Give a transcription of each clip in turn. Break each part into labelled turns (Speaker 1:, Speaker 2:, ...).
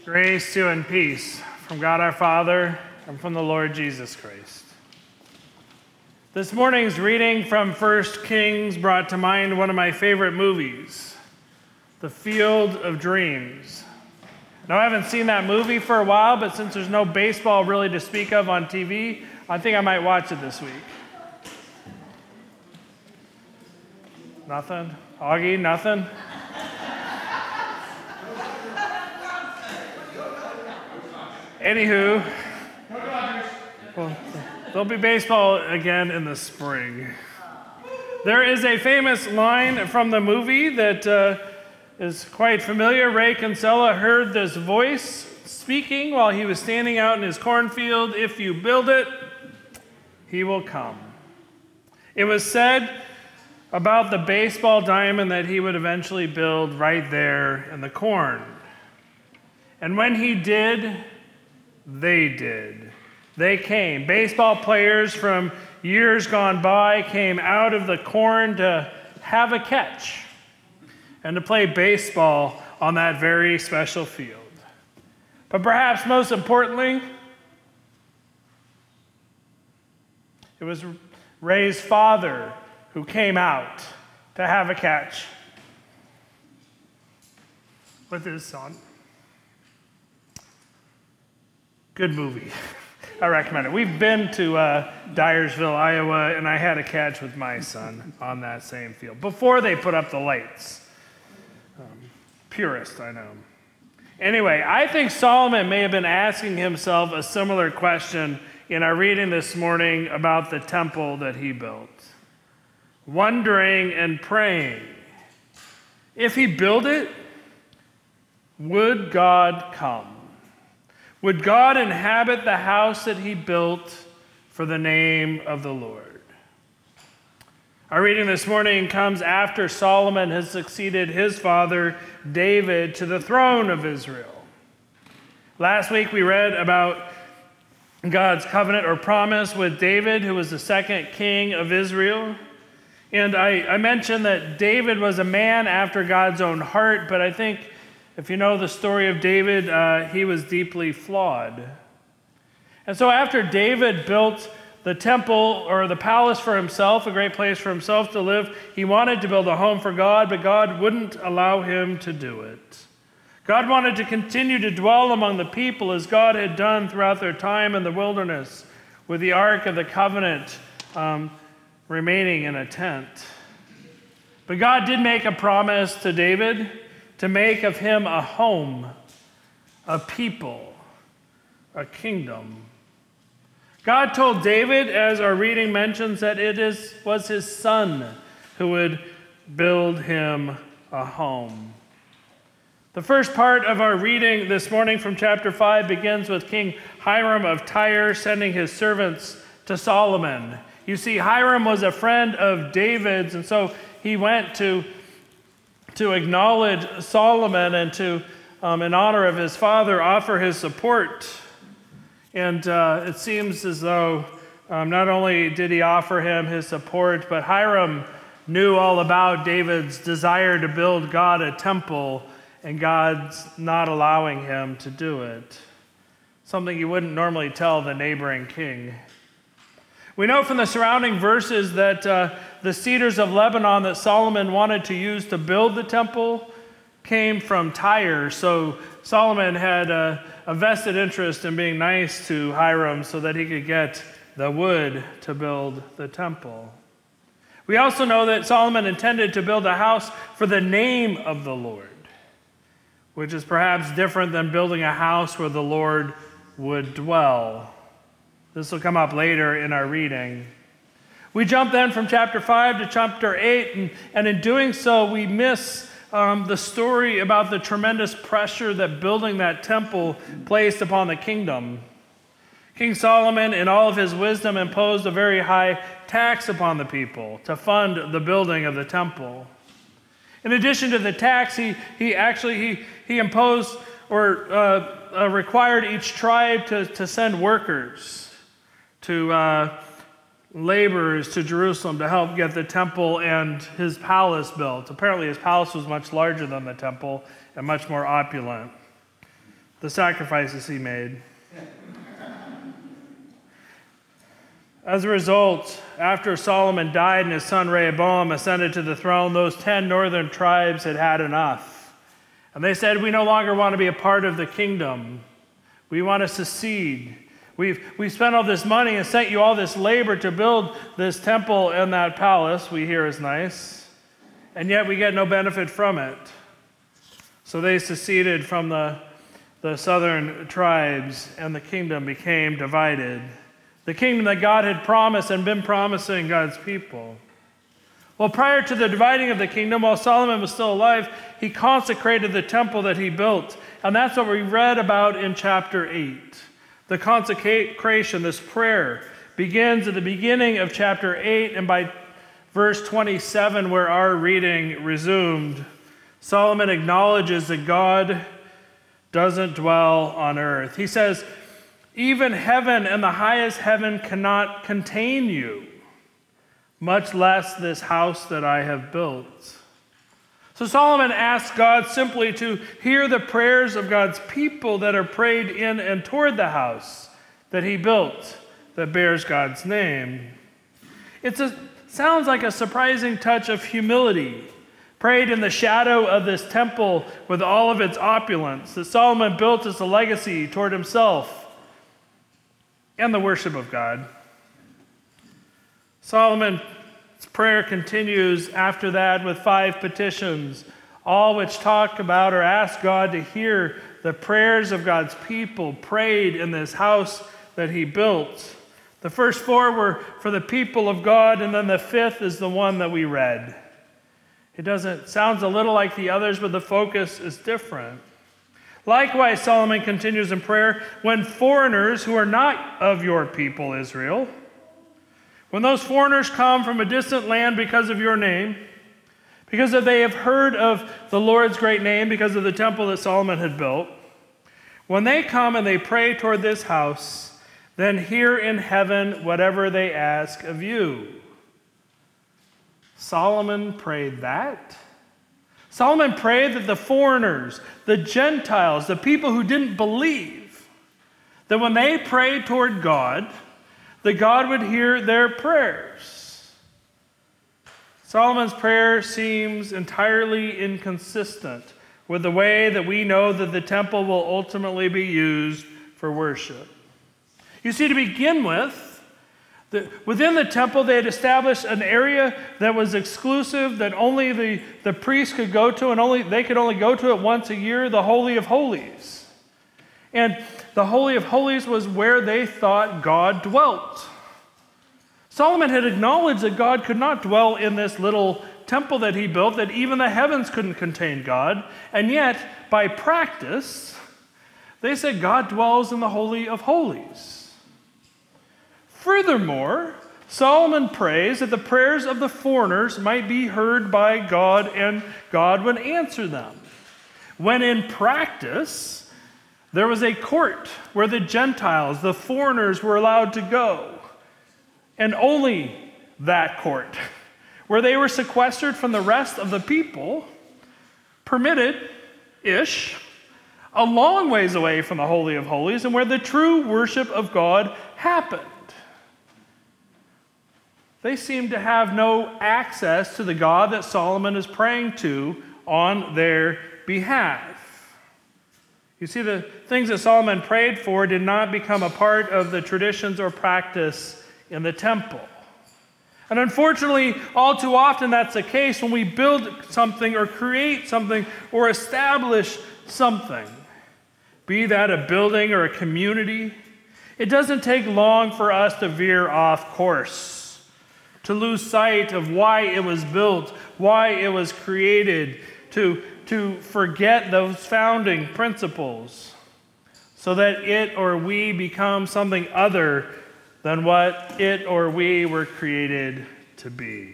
Speaker 1: Grace to you and peace from God our Father and from the Lord Jesus Christ. This morning's reading from 1 Kings brought to mind one of my favorite movies, The Field of Dreams. Now, I haven't seen that movie for a while, but since there's no baseball really to speak of on TV, I think I might watch it this week. Nothing? Augie, nothing? Anywho, well, there'll be baseball again in the spring. There is a famous line from the movie that is quite familiar. Ray Kinsella heard this voice speaking while he was standing out in his cornfield. If you build it, he will come. It was said about the baseball diamond that he would eventually build right there in the corn. And when he did, they did. They came. Baseball players from years gone by came out of the corn to have a catch and to play baseball on that very special field. But perhaps most importantly, it was Ray's father who came out to have a catch with his son. Good movie. I recommend it. We've been to Dyersville, Iowa, and I had a catch with my son on that same field before they put up the lights. Purist, I know. Anyway, I think Solomon may have been asking himself a similar question in our reading this morning about the temple that he built. Wondering and praying, if he built it, would God come? Would God inhabit the house that he built for the name of the Lord? Our reading this morning comes after Solomon has succeeded his father, David, to the throne of Israel. Last week we read about God's covenant or promise with David, who was the second king of Israel. And I mentioned that David was a man after God's own heart, but I think if you know the story of David, he was deeply flawed. And so after David built the temple or the palace for himself, a great place for himself to live, he wanted to build a home for God, but God wouldn't allow him to do it. God wanted to continue to dwell among the people as God had done throughout their time in the wilderness, with the Ark of the Covenant remaining in a tent. But God did make a promise to David to make of him a home, a people, a kingdom. God told David, as our reading mentions, that was his son who would build him a home. The first part of our reading this morning from chapter 5 begins with King Hiram of Tyre sending his servants to Solomon. You see, Hiram was a friend of David's, and so he went to acknowledge Solomon and to, in honor of his father, offer his support. And it seems as though not only did he offer him his support, but Hiram knew all about David's desire to build God a temple and God's not allowing him to do it. Something you wouldn't normally tell the neighboring king. We know from the surrounding verses that the cedars of Lebanon that Solomon wanted to use to build the temple came from Tyre. So Solomon had a vested interest in being nice to Hiram so that he could get the wood to build the temple. We also know that Solomon intended to build a house for the name of the Lord, which is perhaps different than building a house where the Lord would dwell. This will come up later in our reading. We jump then from chapter 5 to chapter 8, and in doing so, we miss the story about the tremendous pressure that building that temple placed upon the kingdom. King Solomon, in all of his wisdom, imposed a very high tax upon the people to fund the building of the temple. In addition to the tax, he imposed or required each tribe to send workers to laborers to Jerusalem to help get the temple and his palace built. Apparently his palace was much larger than the temple and much more opulent. the sacrifices he made. As a result, after Solomon died and his son Rehoboam ascended to the throne, those 10 northern tribes had had enough. And they said, we no longer want to be a part of the kingdom. We want to secede. We've spent all this money and sent you all this labor to build this temple and that palace we hear is nice, and yet we get no benefit from it. So they seceded from the southern tribes, and the kingdom became divided. The kingdom that God had promised and been promising God's people. Well, prior to the dividing of the kingdom, while Solomon was still alive, he consecrated the temple that he built. And that's what we read about in chapter 8. The consecration, this prayer, begins at the beginning of chapter 8, and by verse 27, where our reading resumed, Solomon acknowledges that God doesn't dwell on earth. He says, even heaven and the highest heaven cannot contain you, much less this house that I have built. So Solomon asks God simply to hear the prayers of God's people that are prayed in and toward the house that he built that bears God's name. It sounds like a surprising touch of humility, prayed in the shadow of this temple with all of its opulence that Solomon built as a legacy toward himself and the worship of God. Solomon's prayer continues after that with 5 petitions, all which talk about or ask God to hear the prayers of God's people prayed in this house that he built. The first 4 were for the people of God, and then the 5th is the one that we read. It sounds a little like the others, but the focus is different. Likewise, Solomon continues in prayer, when foreigners who are not of your people, Israel, when those foreigners come from a distant land because of your name, because they have heard of the Lord's great name, because of the temple that Solomon had built, when they come and they pray toward this house, then hear in heaven whatever they ask of you. Solomon prayed that. Solomon prayed that the foreigners, the Gentiles, the people who didn't believe, that when they prayed toward God, that God would hear their prayers. Solomon's prayer seems entirely inconsistent with the way that we know that the temple will ultimately be used for worship. You see, to begin with, within the temple, they had established an area that was exclusive, that only the priests could go to, and they could only go to it once a year, the Holy of Holies. And the Holy of Holies was where they thought God dwelt. Solomon had acknowledged that God could not dwell in this little temple that he built, that even the heavens couldn't contain God, and yet, by practice, they said God dwells in the Holy of Holies. Furthermore, Solomon prays that the prayers of the foreigners might be heard by God and God would answer them. When in practice, there was a court where the Gentiles, the foreigners, were allowed to go. And only that court, where they were sequestered from the rest of the people, permitted-ish, a long ways away from the Holy of Holies, and where the true worship of God happened. They seem to have no access to the God that Solomon is praying to on their behalf. You see, the things that Solomon prayed for did not become a part of the traditions or practice in the temple. And unfortunately, all too often that's the case when we build something or create something or establish something, be that a building or a community. It doesn't take long for us to veer off course, to lose sight of why it was built, why it was created, to forget those founding principles, so that it or we become something other than what it or we were created to be.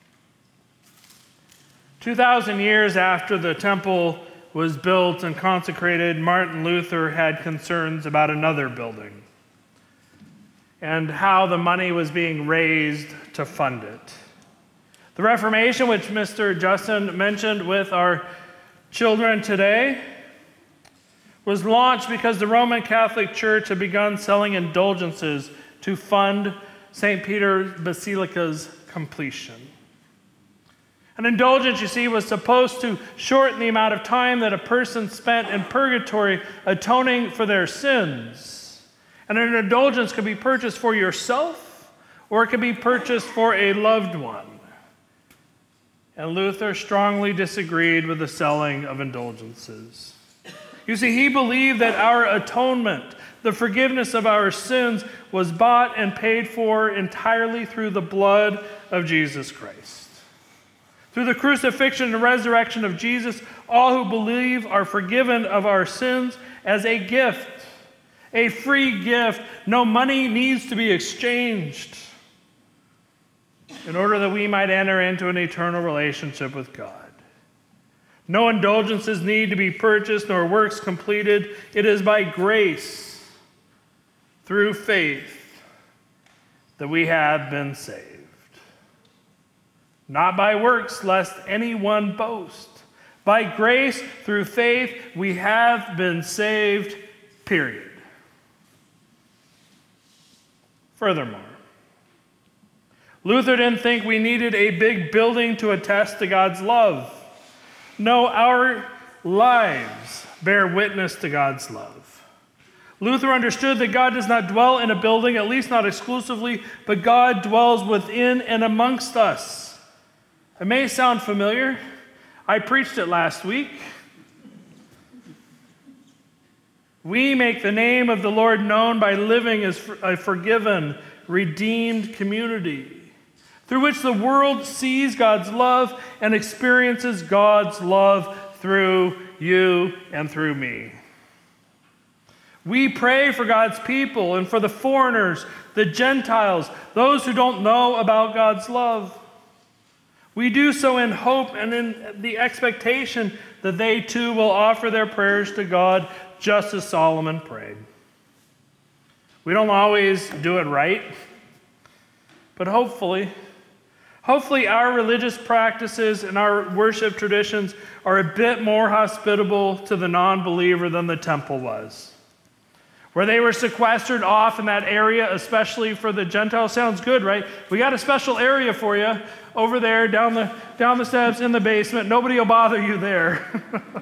Speaker 1: 2,000 years after the temple was built and consecrated, Martin Luther had concerns about another building and how the money was being raised to fund it. The Reformation, which Mr. Justin mentioned with our children today, was launched because the Roman Catholic Church had begun selling indulgences to fund St. Peter's Basilica's completion. An indulgence, you see, was supposed to shorten the amount of time that a person spent in purgatory atoning for their sins. And an indulgence could be purchased for yourself, or it could be purchased for a loved one. And Luther strongly disagreed with the selling of indulgences. You see, he believed that our atonement, the forgiveness of our sins, was bought and paid for entirely through the blood of Jesus Christ. Through the crucifixion and resurrection of Jesus, all who believe are forgiven of our sins as a gift, a free gift. No money needs to be exchanged in order that we might enter into an eternal relationship with God. No indulgences need to be purchased nor works completed. It is by grace, through faith, that we have been saved. Not by works, lest anyone boast. By grace, through faith, we have been saved, period. Furthermore, Luther didn't think we needed a big building to attest to God's love. No, our lives bear witness to God's love. Luther understood that God does not dwell in a building, at least not exclusively, but God dwells within and amongst us. It may sound familiar. I preached it last week. We make the name of the Lord known by living as a forgiven, redeemed community, through which the world sees God's love and experiences God's love through you and through me. We pray for God's people and for the foreigners, the Gentiles, those who don't know about God's love. We do so in hope and in the expectation that they too will offer their prayers to God just as Solomon prayed. We don't always do it right, but hopefully our religious practices and our worship traditions are a bit more hospitable to the non-believer than the temple was, where they were sequestered off in that area, especially for the Gentiles. Sounds good, right? We got a special area for you over there, down the steps in the basement. Nobody will bother you there.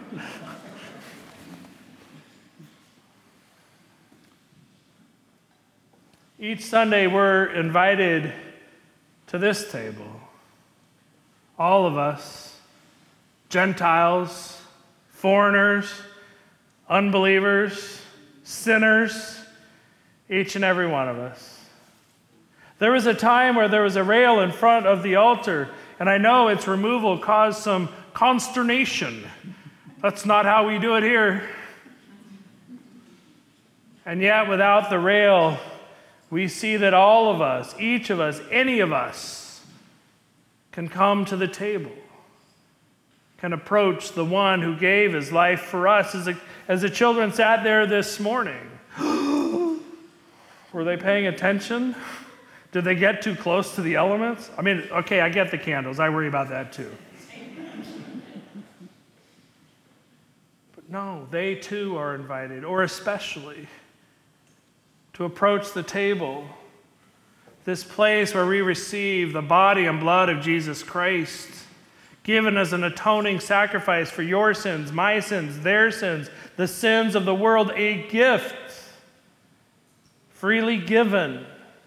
Speaker 1: Each Sunday, we're invited to this table. All of us, Gentiles, foreigners, unbelievers, sinners, each and every one of us. There was a time where there was a rail in front of the altar, and I know its removal caused some consternation. That's not how we do it here. And yet, without the rail, we see that all of us, each of us, any of us, can come to the table, can approach the one who gave his life for us. As the children sat there this morning, were they paying attention? Did they get too close to the elements? I mean, okay, I get the candles. I worry about that too. But no, they too are invited, or especially, to approach the table, this place where we receive the body and blood of Jesus Christ, given as an atoning sacrifice for your sins, my sins, their sins, the sins of the world, a gift freely given.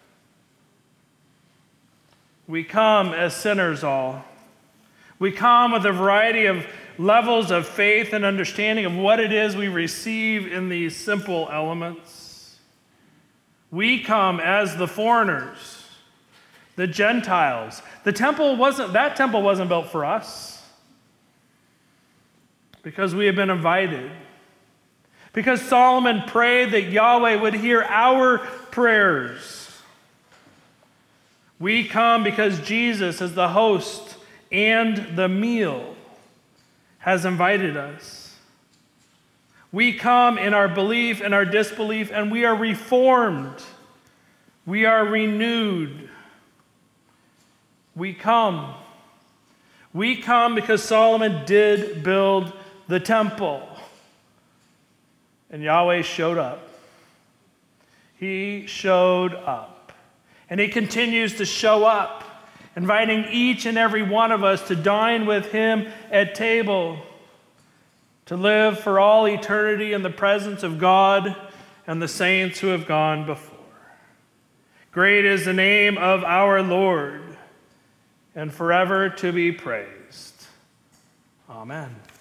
Speaker 1: We come as sinners all. We come with a variety of levels of faith and understanding of what it is we receive in these simple elements. We come as the foreigners, the Gentiles. That temple wasn't built for us, because we have been invited. Because Solomon prayed that Yahweh would hear our prayers. We come because Jesus, as the host and the meal, has invited us. We come in our belief and our disbelief, and we are reformed. We are renewed. We come. We come because Solomon did build the temple. And Yahweh showed up. He showed up. And he continues to show up, inviting each and every one of us to dine with him at table, to live for all eternity in the presence of God and the saints who have gone before. Great is the name of our Lord, and forever to be praised. Amen.